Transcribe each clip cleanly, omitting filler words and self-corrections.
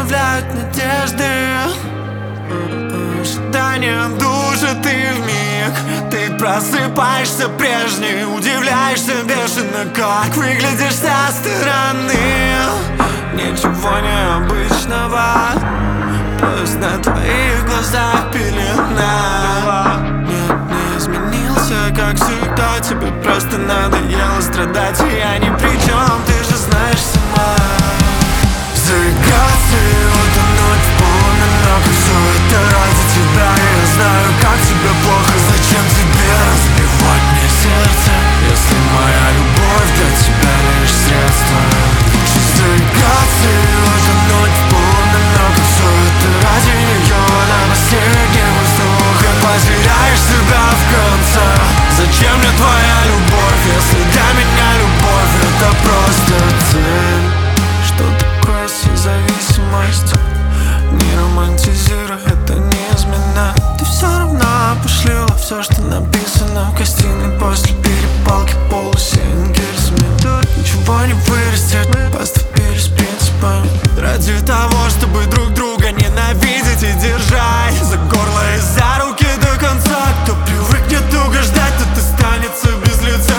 оставляют надежды. Ожидание душит и вмиг ты просыпаешься прежний, удивляешься бешено, как выглядишь со стороны. Ничего необычного, пусть на твоих глазах пелена. Нет, не изменился, как всегда. Тебе просто надоело страдать, и я ни при чем, ты же знаешь сама. Заиграться и утонуть в полунамёках, все это ради тебя. Я знаю, как тебе плохо, зачем тебе разбивать мне сердце, если моя любовь для тебя лишь средство. Лучше заиграться и утонуть в полунамёках, все это ради нее, до последнего вздоха. Потеряешь себя в конце. Зачем мне твоя любовь, если для меня любовь это просто цель? Что такое созависимость? Не романтизируй, это не измена. Ты все равно опошлила все, что написано в гостиной после перепалки полусенки СМИ. Тут ничего не вырастет, поступили с принципами ради того, чтобы друг друга ненавидеть и держать за горло и за руки до конца. Кто привыкнет угождать, тот останется без лица.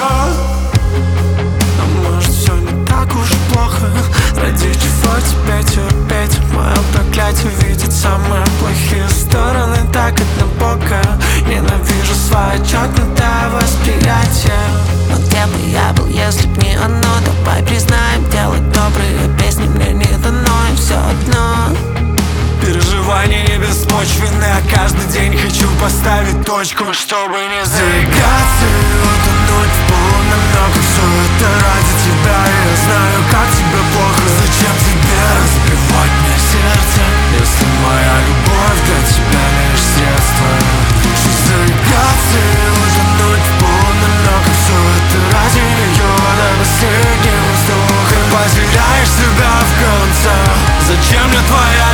А может, все не так уж и плохо? Ради чего тебе терпеть? Мое проклятие видит самые плохие стороны так однобоко. Ненавижу свое чокнутое восприятие. Но где бы я был, если б не оно? Давай признаем, делать добрые песни мне не дано, и все одно. Переживания не беспочвенны, а каждый день хочу поставить точку, чтобы не заиграться и утонуть в полунамёках. Все это ради тебя, и я знаю, как тебе плохо. Зачем тебе разбивать мне сердце, если моя любовь для тебя лишь средство? Лучше заиграться и утонуть в полунамёках. Все это ради нее, до последнего вздоха. Потеряешь себя в конце. Зачем мне твоя